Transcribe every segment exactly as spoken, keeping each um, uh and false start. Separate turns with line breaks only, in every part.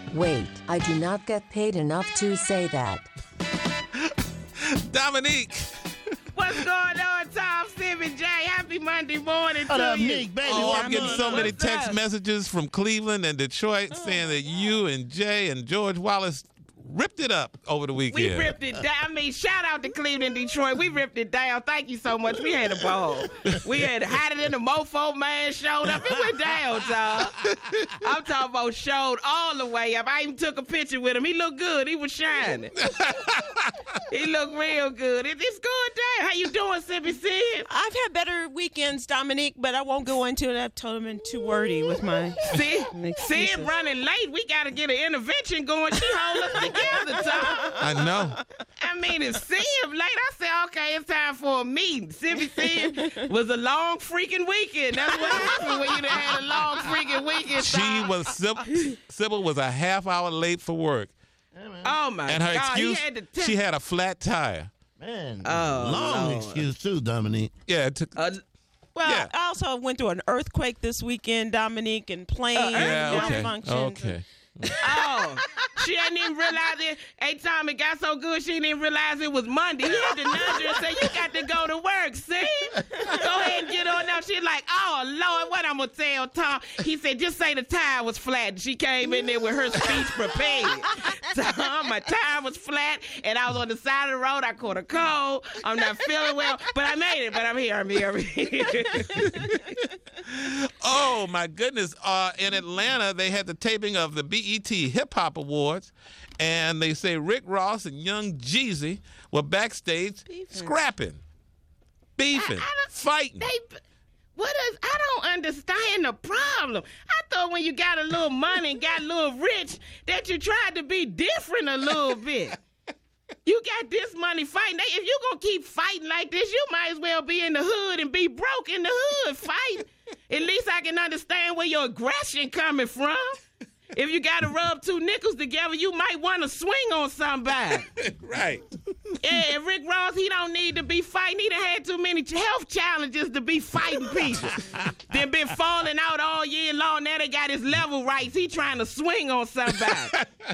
Wait, I do not get paid enough to say that.
Dominique.
What's going on, Tom, Sim, and Jay? Happy Monday morning to
What up,
you.
Nick, baby?
Oh,
What's
I'm getting so
going
many
on?
text
up?
messages from Cleveland and Detroit saying that you and Jay and George Wallace ripped it up over the
We
weekend.
ripped it down. I mean, shout out to Cleveland, Detroit. We ripped it down. Thank you so much. We had a ball. We had had it in the Mofo Man showed up. It went down, y'all. I'm talking about showed all the way up. I even took a picture with him. He looked good. He was shining. He looked real good. It, it's going down. How you doing, Sippy Sid?
I've had better weekends, Dominique, but I won't go into it. I've told him I'm too wordy with my
See,
excuses.
Sid running late. We got to get an intervention going. She hold us together, Tom.
I know.
I mean, it's Sid late. I said, okay, it's time for a meeting. Sippy Sid was a long freaking weekend. That's what happened when you done had a long freaking weekend.
She
Tom.
was, Sybil, Sybil was a half hour late for work.
Oh, my
And her
God.
excuse,
he had to tell-
she had a flat tire.
Man,
Oh,
long
Lord.
excuse too, Dominique.
Yeah, it took.
Uh,
Well,
Yeah.
I also went through an earthquake this weekend, Dominique, and planes
yeah, okay.
malfunctioned.
Okay.
oh, she didn't even realize it. Hey, Tom, it got so good she didn't even realize it was Monday. He had to nudge her and say, you got to go to work, see? Go ahead and get on up. She's like, oh, Lord, what I'm going to tell Tom? He said, just say the tire was flat. She came in there with her speech prepared. Tom, my tire was flat, and I was on the side of the road. I caught a cold. I'm not feeling well, but I made it. But I'm here, I'm here, I'm here.
Oh, my goodness. Uh, in Atlanta, they had the taping of the B E T Hip Hop Awards, and they say Rick Ross and Young Jeezy were backstage scrapping, beefing,
I- I don't-
fighting.
They, what is? I don't understand the problem. I thought when you got a little money and got a little rich that you tried to be different a little bit. You got this money fighting. They, if you gonna keep fighting like this, you might as well be in the hood and be broke in the hood fighting. At least I can understand where your aggression coming from. If you got to rub two nickels together, you might want to swing on somebody.
Right.
Yeah, Rick Ross, he don't need to be fighting. He done had too many health challenges to be fighting people. They been falling out all year long. Now they got his level rights. He trying to swing on somebody.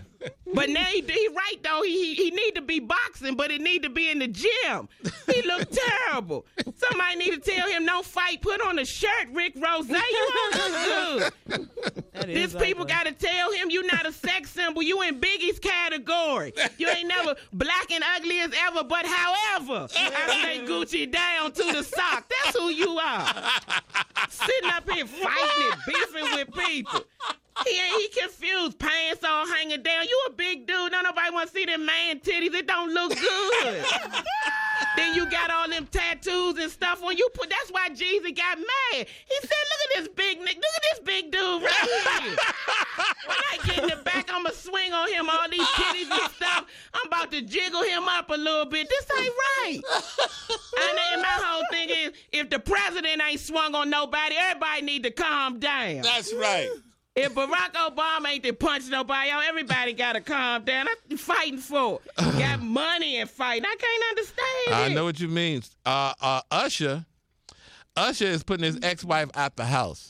But now he, he right, though. He, he he need to be boxing, but it need to be in the gym. He look terrible. Somebody need to tell him, don't fight. Put on a shirt, Rick Ross. You don't look good.
That
This
is
people
ugly.
got to tell him you not a sex symbol. You in Biggie's category. You ain't never black and ugly as ever, but however, I say Gucci down to the sock. That's who you are. Sitting up here fighting and beefing with people. He ain't he confused, pants all hanging down. You a big dude. Don't nobody want to see them man titties. It don't look good. Then you got all them tattoos and stuff on you. Put that's why Jeezy got mad. He said, "Look at this big nigga. Look at this big dude right here. When I get in the back, I'ma swing on him. All these titties and stuff. I'm about to jiggle him up a little bit. This ain't right." And then my whole thing is, if the president ain't swung on nobody, everybody need to calm down.
That's right.
If Barack Obama ain't to punch nobody out, everybody got to calm down. That's what you fighting for. Got money and fighting. I can't understand
I
it.
know what you mean. Uh, uh, Usher, Usher is putting his ex-wife out the house.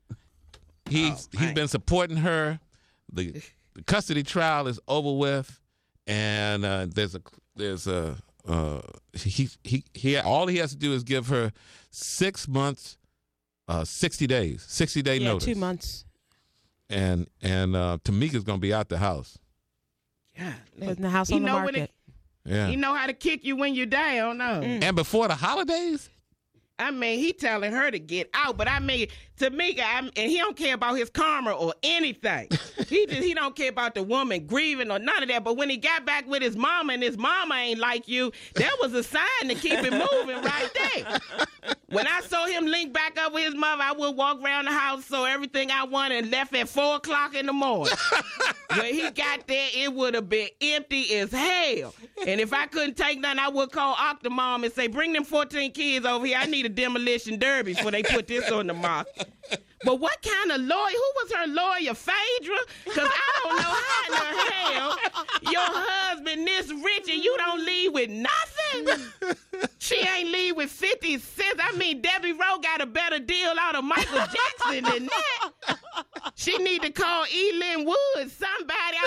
He's
Oh,
he's
man.
been supporting her. The, the custody trial is over with, and uh, there's a there's a uh, he he he all he has to do is give her six months, uh, sixty days, sixty day
Yeah,
notice.
two months.
And and uh, Tamika's gonna be out the house.
God,
Putting the house
He
on the
know when
market.
it-
Yeah.
He know how to kick you when you're down. No.
And before the holidays.
I mean, he telling her to get out, but I mean, Tamika, I, and he don't care about his karma or anything. he just, he don't care about the woman grieving or none of that. But when he got back with his mama and his mama ain't like you, that was a sign to keep it moving right there. When I saw him link back up with his mother, I would walk around the house, so everything I wanted, and left at four o'clock in the morning. When he got there, it would have been empty as hell. And if I couldn't take nothing, I would call Octomom and say, bring them fourteen kids over here. I need a demolition derby before they put this on the market. But what kind of lawyer? Who was her lawyer, Phaedra? Because I don't know how in the hell your husband this rich and you don't leave with nothing. She ain't leave with fifty cents. I mean, Debbie Rowe got a better deal out of Michael Jackson than that. She need to call Elin Woods, somebody.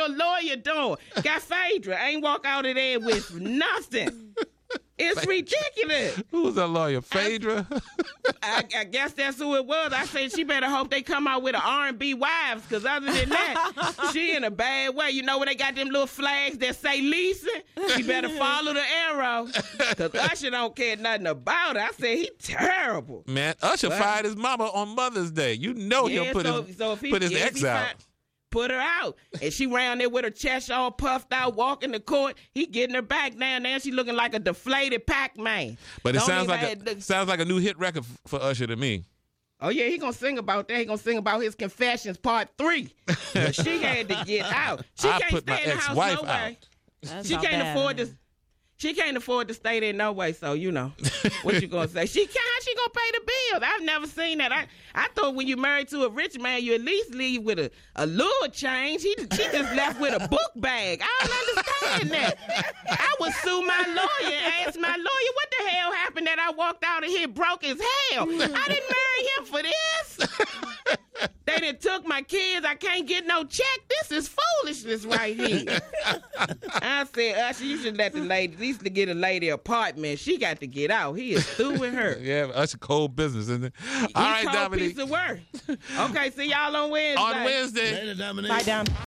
lawyer doing? Got Phaedra. Ain't walk out of there with nothing. It's ridiculous.
Who's that lawyer? Phaedra?
I, I guess that's who it was. I said she better hope they come out with an R and B wives, because other than that, she in a bad way. You know where they got them little flags that say Lisa? She better follow the arrow, because Usher don't care nothing about her. I said, he terrible.
Man, Usher
Well,
fired his mama on Mother's Day. You know
Yeah,
he'll put
so,
his,
so if he,
put his
yeah, if
ex
he
out.
find- Put her out. And she ran there with her chest all puffed out, walking the court. He getting her back now. Now she looking like a deflated Pac-Man.
But it
Don't
sounds
even
like
have
a,
the-
sounds like a new hit record f- for Usher to me.
Oh, yeah, he gonna sing about that. He gonna sing about his confessions part three. But she had to get out. She
I
can't
put
stay
my
in the house
ex-wife
no
out.
way.
That's
She
not
can't
bad.
afford to. She can't afford to stay there no way. So you know what you gonna say? She can't. How she gonna pay the bills? I've never seen that. I I thought when you married to a rich man, you at least leave with a a lure change. He she just left with a book bag. I don't understand that. I would sue my lawyer and ask my lawyer what the hell happened that I walked out of here broke as hell. I didn't marry him for this. They done took my kids. I can't get no check. This is foolishness right here. I said, Usher, you should let the lady, at least to get a lady apartment. She got to get out. He is through with her.
Yeah, Usher cold business, isn't it? All
He
right,
cold
Dominique.
piece of work. Okay, see y'all on Wednesday.
On Wednesday.
Later, Dominique.
Bye, Dom.